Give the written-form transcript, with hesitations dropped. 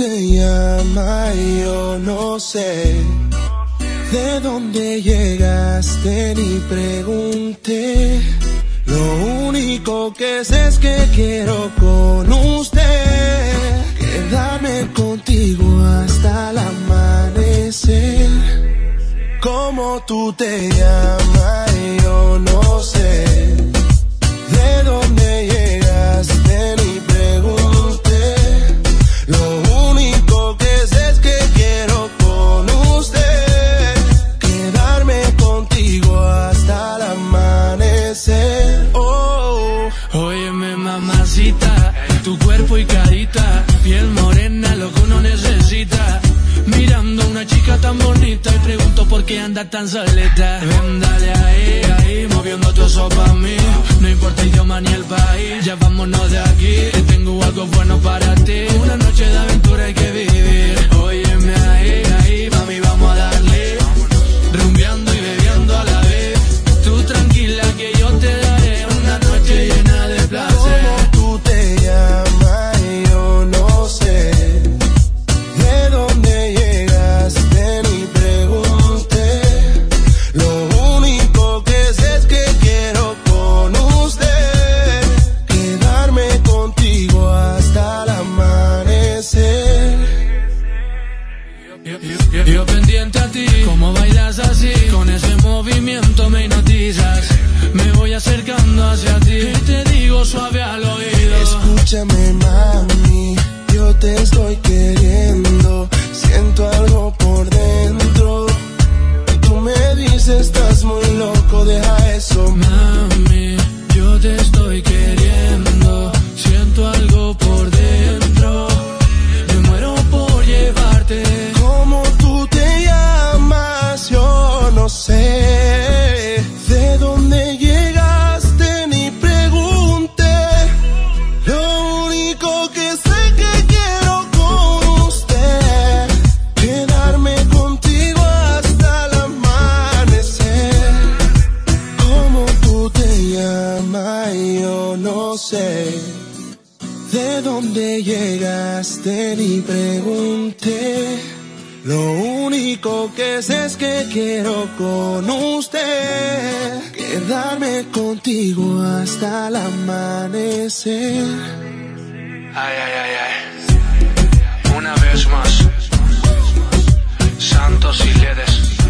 te llamas? Yo no sé de dónde llegaste ni pregunté. Lo único que sé es que quiero con usted quedarme contigo hasta el amanecer. ¿Cómo tú te llamas? Yo no sé de dónde llegaste ni pregunté. Lo único que sé es que quiero con usted quedarme contigo hasta el amanecer. Oh. Óyeme, mamacita, tu cuerpo y carita, piel morena, lo que uno necesita. Mirando a una chica tan bonita y pregunto por qué anda tan solita. Ven, dale ahí, ahí, moviendo todo eso pa' mí. No importa el idioma ni el país, ya vámonos de aquí. Que tengo algo bueno para ti. Una noche de aventura hay que vivir. Óyeme ahí, ahí, mami, vamos a darle. Rumbeando y bebiendo a la vez. Tú tranquila que yo te daré una noche llena de placer. ¿Cómo tú te llamas? Yo no sé de dónde llegaste ni pregunté. Lo único que sé es que quiero con usted quedarme contigo hasta el amanecer. Yo pendiente a ti, como bailas así, con ese movimiento me hipnotizas. Me voy acercando hacia ti y te digo suave al oído. Escúchame, mami, yo te estoy queriendo. Siento algo por dentro. Tú me dices, estás muy loco, deja eso. Mami, yo te estoy queriendo. Siento algo por dentro. Me muero por llevarte. ¿Cómo tú te llamas? Yo no sé de dónde llegaste ni pregunté. Lo único que sé que quiero con usted quedarme contigo hasta el amanecer. ¿Cómo tú te llamas? Yo no sé de dónde llegaste ni pregunté. Lo único que sé es que quiero con usted quedarme contigo hasta el amanecer. Ay, ay, ay, ay. Una vez más. Santos y Ledes.